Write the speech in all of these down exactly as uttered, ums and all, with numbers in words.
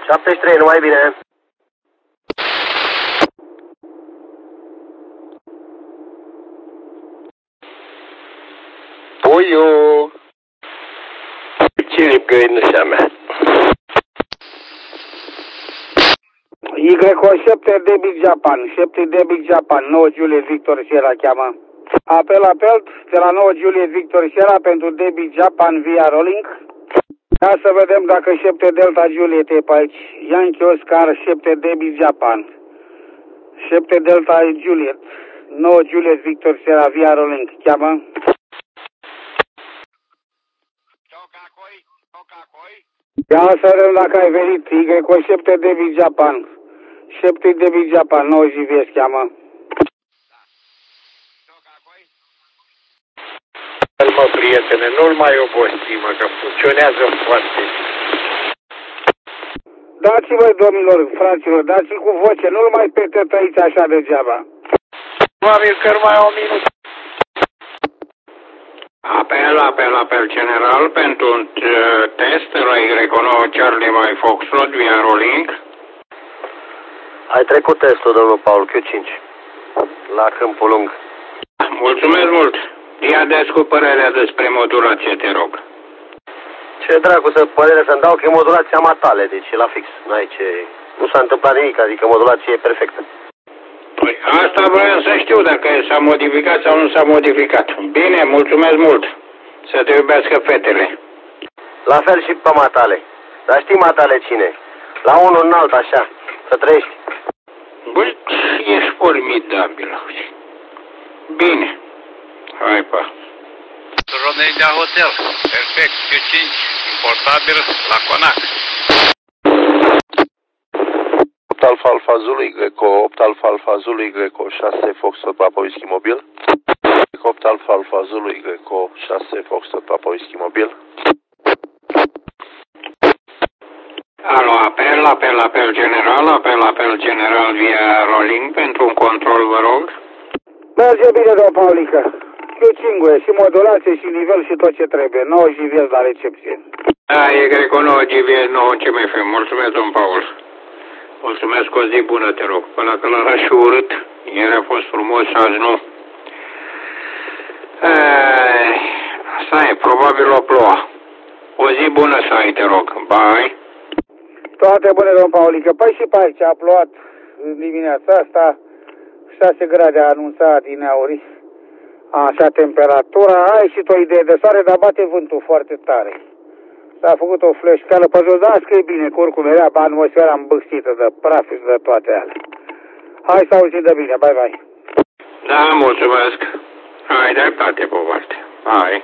șaptezeci și trei, numai bine. Puiu! Cine găinușa mea? Y șapte Debit Japan, șapte Debit Japan, nouă Juliet Victor Sierra cheamă. Apel, apel, de la nouă Juliet Victor Sierra pentru Debit Japan via Rolling. Ca să vedem dacă șapte Delta Juliet e pe aici. Yankee Oscar, șapte Debit Japan. șapte Delta Juliet, nouă Juliet Victor Sierra via Rolling cheamă. Ia să vedem dacă ai venit. Y șapte Debit Japan. șapte Debit Japan, nouă G V S cheamă. Mă, prietene, nu-l mai obosi, mă, că funcționează foarte bine. Dați-vă, domnilor, fraților, dați-l cu voce, nu-l mai petătăiți așa degeaba. Probabil că numai o minut. Apel, apel, apel general pentru un test la Y nouă Charlie mai Foxtrot via Rolling. Ai trecut testul, domnul Paul, Q cinci. La Câmpul Lung. Mulțumesc mult. Ia-deți cu părerea despre modulație, te rog. Ce dracu să părere să-mi dau că e modulația matale, deci e la fix. N-ai ce... Nu s-a întâmplat nimic, adică modulația e perfectă. Păi asta vreau să știu, dacă s-a modificat sau nu s-a modificat. Bine, mulțumesc mult. Să te iubească fetele. La fel și pe matale. Dar știi matale cine? La unul înalt, așa. Să trăiești. Băi, ești formidabil. Bine. Hai, pa. România Hotel. Perfect. Q cinci. Importabil la Conac. opt Alfa Alfa Zulu Y, opt Alfa Alfa Zulu Y, șase Foxtrot Papa Whisky Mobil. opt Alfa Alfa Zulu Y, șase Foxtrot Papa Whisky Mobil. Alo, apel, apel, apel general, apel, apel general via Rolling pentru un control, vă rog. Merge bine, domnul Paulică. Q cinci, și modulație, și nivel, și tot ce trebuie. nouă G V S la recepție. Da, e Greco nouă G V S nouă C M F. Mulțumesc, domn Paul. Mulțumesc, o zi bună, te rog. Până că l-a și urât. Ieri a fost frumos, azi nu. Asta e, probabil o ploua. O zi bună să ai, te rog. Bye. Toate bune, domnul Paulică. Păi și pe aici a plouat dimineața asta. șase grade a anunțat din auri. Așa temperatura. A ieșit o idee de soare, dar bate vântul foarte tare. S-a făcut o fleșcală pe jos, dar că e bine, că oricum era atmosfera îmbârțită de praf și de toate alea. Hai să auzim de bine, bye bye. Da, mulțumesc. Ai dreptate pe o parte. Hai.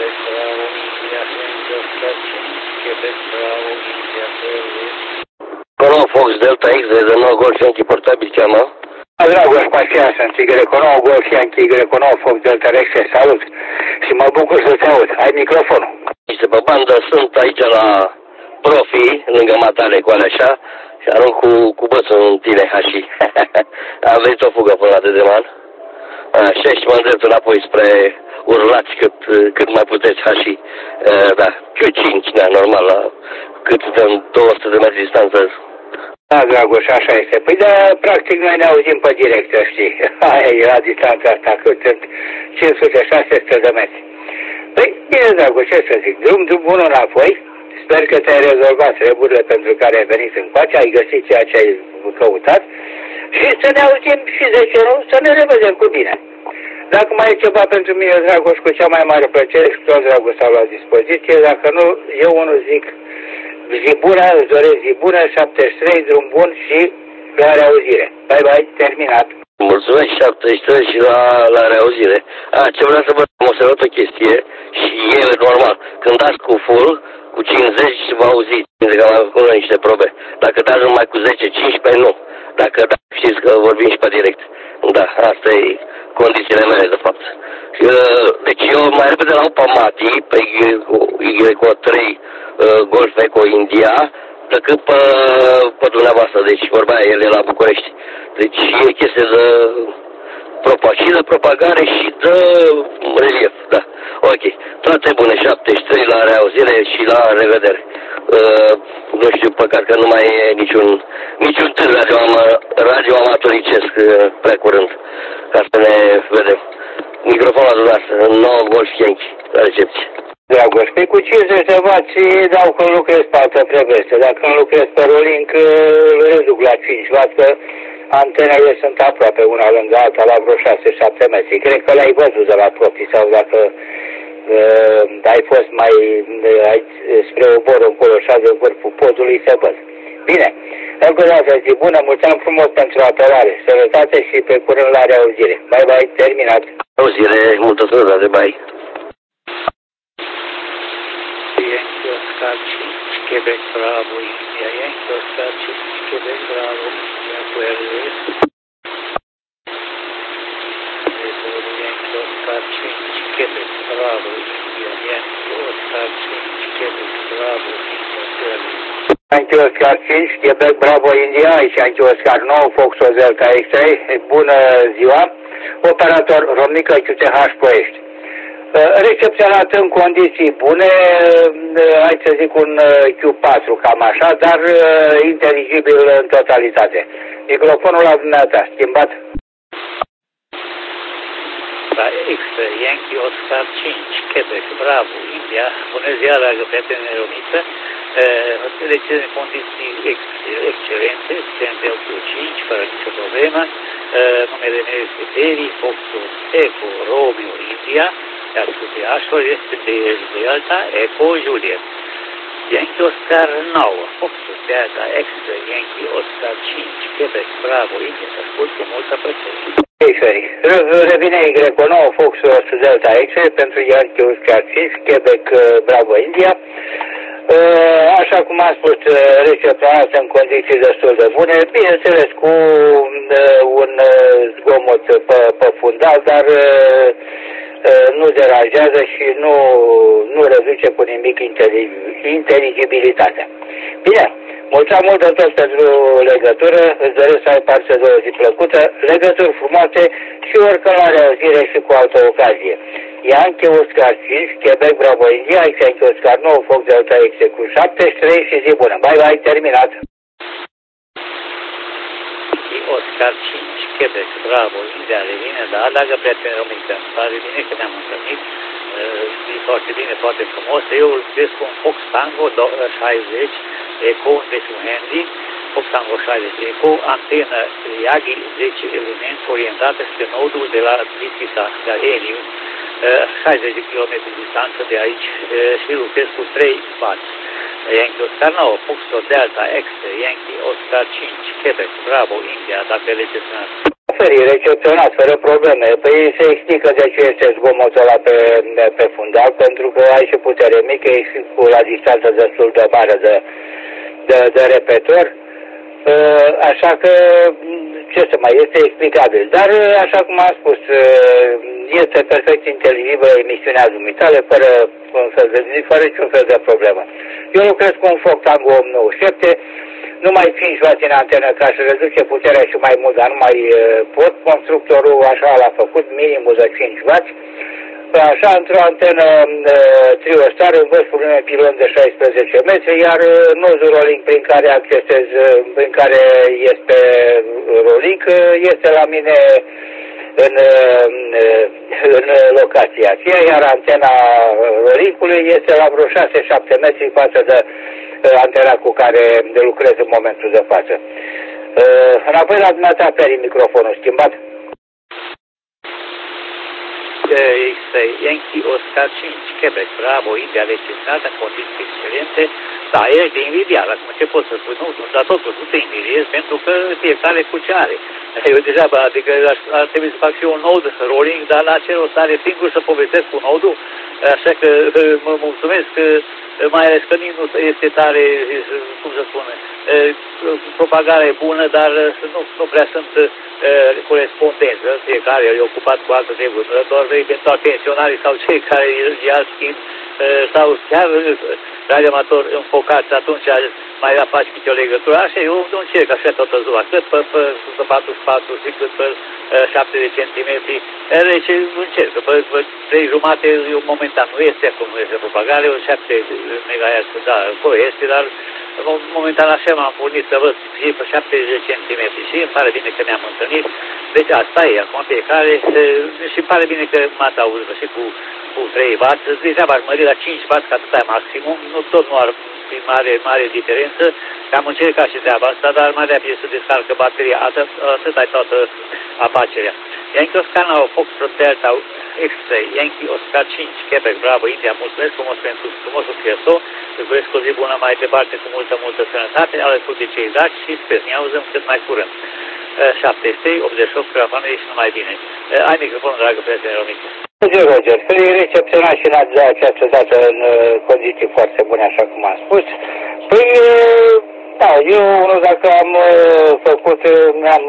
Quebec, Bravo, India, Yankee Oscar cinci, Quebec, Bravo, India, Service. Cono Fox Delta X de nou Golf Yankee portabil cheamă. Dragoș Pașia, sunt Y nouă Golf Yankee Y nouă Fox Delta Rex, salut și mă bucur să te aud. Ai microfonul. Este pe bandă, sunt aici la Profi, lângă matale cu alea așa, și arunc cu, cu bățul în tine, hași. Am venit o fugă până la Dedeman. Așa și mă îndrept înapoi spre urlați cât, cât mai puteți, hași. Da, Q cinci, da, normal, la cât dăm două sute de metri distanță. Da, Dragoș, așa este. Păi da, practic noi ne auzim pe directă, știi. Aia e la distanța asta, cât sunt cinci sute șase sute de metri. Păi, bine, Dragoș, ce să zic, drum, drum bun înapoi. Sper că te-ai rezolvat treburile pentru care ai venit încoace, ai găsit ceea ce ai căutat și să ne auzim și, de ce nu, să ne revedem cu bine. Dacă mai e ceva pentru mine, Dragoș, cu cea mai mare plăcere și tot Dragoș stau la dispoziție, dacă nu, eu unul zic zi bună, îți doresc zi bună, șaptezeci și trei, drum bun și la reauzire. Bye, bye, terminat. Mulțumesc, șaptezeci și trei și la, la reauzire. A, ce vreau să vă am observat o chestie și e normal. Când dați cu full, cu cincizeci vă auziți, pentru că am făcut niște probe. Dacă dați numai cu zece cincisprezece, nu. Dacă da, știți că vorbim și pe direct. Da, asta e condițiile mele, de fapt. Deci eu mai repede la Upa Mati, pe Y trei Golf Eco India, decât pe, pe dumneavoastră. Deci vorba aia, el e la București. Deci e chestie de propa- și de propagare și de relief, da. Ok, toate bune, șaptezeci și trei la reauzire și la revedere. Uh, nu știu, păcat că nu mai e niciun, niciun târg radio, radio amatoricesc uh, prea curând, ca să ne vedem. Microfonul dumneavoastră, nouă Golf Yankee, la recepție. Dragoș, pe cu cincizeci de wați dau când lucrez pe altă preveste. Dacă nu lucrez pe rolling, îl reduc la cinci wați, că antenele sunt aproape una lângă alta, la vreo șase șapte metri. Cred că le-ai văzut de la Profi sau dacă uh, ai fost mai uh, ai, spre obor încolo și de vârful podului, se văd. Bine, încă o dată zi bună, mulțumim frumos pentru apelare, sănătate și pe curând la reauzire. Bye, bye, terminat. Reauzire, multă sănătate, bye. Yankee Oscar cinci, Quebec, Bravo, India, Yankee Oscar cinci, Quebec, Bravo, India, Cuerves. Yankee Oscar cinci, Quebec, Bravo, India, Yankee Oscar cinci, Quebec, Bravo, India, Cuerves. Yankee Oscar cinci, Quebec, Bravo, India, aici Yankee Oscar nouă, Fox Delta X trei, bună ziua, operator Romnică Q T H Ploiești. Recepționat în condiții bune, hai să zic un Q patru, cam așa, dar inteligibil în totalitate. Microfonul la dumneata, schimbat. Da, X, Yankee Oscar cinci, Quebec, Bravo, India, bună ziua, dragă prieteni Romniță, deci în condiții ex excelente, suntem Q cinci, fără nicio problemă, numele meu este Deri, Foxul Eco, Romeo, India, iar studiașul este de Delta Eco Juliet. Yankee Oscar nouă, Foxul Delta Extra, Yankee Oscar cinci, Quebec, Bravo, India, să ascult cu multă plăcere. Revine Y nouă, Foxul Delta Extra pentru Yankee Oscar cinci, Quebec, Bravo, India. Așa cum am spus, recepționat în condiții destul de bune, bineînțeles cu un zgomot pe, pe fundal, dar nu deranjează și nu, nu reduce cu nimic inteligibilitatea. Bine, mulțumim mult de tot pentru legătură, îți doresc să ai parte de o zi plăcută, legături frumoase și oricând la reauzire și cu altă ocazie. Yankee Oscar cinci, Quebec, Bravo, India, Yankee Oscar nouă, Fox Delta X cu șaptezeci și trei și zi bună. Bye, bye, terminat. Oscar cinci, Quebec, Bravo, India, revine, da, dragă prieteni Romnică, îmi pare bine că ne-am întâlnit, știi foarte bine, foarte frumos, eu îl vezi cu un Fox Tango șaizeci, Eco, deci un handy, Fox Tango șaizeci, Eco, antenă Yagi zece elemente orientată spre nodul de la Trisisa, de Heliu, șaizeci de kilometri distanță de aici și lucrez cu trei wați. Yankee Oscar nouă, Foxtrot Delta X, Yankee Oscar cinci, Quebec, Bravo, India, dacă le gestionați. referii, recepționați, fără probleme. Păi se explică de ce este zgomotul ăla pe, pe fundal, pentru că ai și putere mică, e cu la distanță destul de mare de, de, de repetor. Așa că, ce să mai, este explicabil. Dar, așa cum am spus, este perfect inteligibilă emisiunea dumitale, fără, fără niciun fel de problemă. Eu lucrez cu un Foc Tango opt nouă șapte, numai cinci wați în antenă ca să reduce puterea și mai mult, dar nu mai pot. Constructorul așa l-a făcut, minimul de cinci wați. Așa, într-o antenă uh, triostar, în vârful unui pilon de șaisprezece metri, iar uh, nodul rolling prin care accesez, uh, prin care este rolling, uh, este la mine în, uh, în locația aceea, iar antena rolling-ului este la vreo șase șapte metri față de uh, antena cu care lucrez în momentul de față. Uh, înapoi la dumneata, Peri, microfonul schimbat. Este Yankee Oscar cinci, Quebec, Bravo, India, recepționată în condiții excelente. Da, ești de invidiat, acum ce pot să spun? Nu, dar totuși nu te invidiez pentru că fiecare cu ce are. Eu degeaba, adică ar trebui să fac și un node rolling, dar la ce rost are singur să povestesc cu nodul, așa că mă mulțumesc, mai ales că nici nu este tare, cum să spun, propagare bună, dar nu, nu prea sunt corespondență, fiecare e ocupat cu altă treburi, doar eventual pensionarii sau cei care ia schimb sau chiar radioamatori înfocați, atunci mai la faci câte o legătură. Așa, eu nu încerc așa toată ziua, cât pe, pe, pe patruzeci și patru și cât pe șaptezeci de centimetri, deci încerc, pe, pe trei jumate, eu momentan nu este acum, nu este propagare, eu șapte megahertz, da, acolo este, dar momentan așa m-am pornit să văd și pe șaptezeci de centimetri și îmi pare bine că ne-am întâlnit, deci asta e, acum fiecare, și îmi pare bine că m-ați auzit și cu cu trei wați, degeaba aș mări la cinci wați, că atâta e maximum, nu tot nu ar fi mare, mare diferență, am încercat și treaba asta, dar mai repede să descarcă bateria, atât, atât ai toată afacerea. Yankee Oscar nouă, Fox Delta X-Ray, Yankee Oscar cinci, Quebec, Bravo, India, mulțumesc frumos pentru frumosul fiestou, îți doresc o zi bună mai departe cu multă, multă sănătate, alături de cei dragi și sper să ne auzăm cât mai curând. șapte trei optzeci și opt, Crafanei și numai bine. Ai microfonul, dragă prietene Romică. Roger, Roger, să-i recepționat și în această dată în condiții foarte bune, așa cum am spus. Păi, da, eu, dacă am făcut, mi-am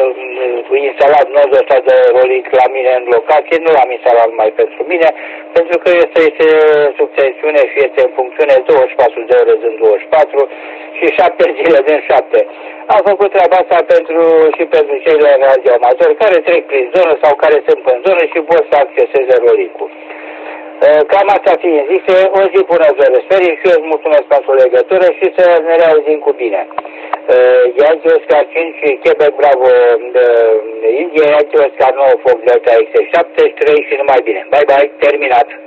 instalat nodul ăsta de rolling la mine în locație, nu l-am instalat numai pentru mine, pentru că este, este sub tensiune și este în funcțiune douăzeci și patru de ore din douăzeci și patru și șapte zile din șapte. Am făcut treaba asta pentru, și pentru cei radioamatori care trec prin zonă sau care sunt în zonă și pot să acceseze rolling-ul. Cam asta fiind zise, o zi bună vă răsperii și eu îți mulțumesc pentru legătură și să ne reauzim cu bine. Yankee Oscar cinci, Quebec, Bravo, India, Yankee Oscar nouă, Fox Delta X șapte trei și numai bine. Bye bye, terminat.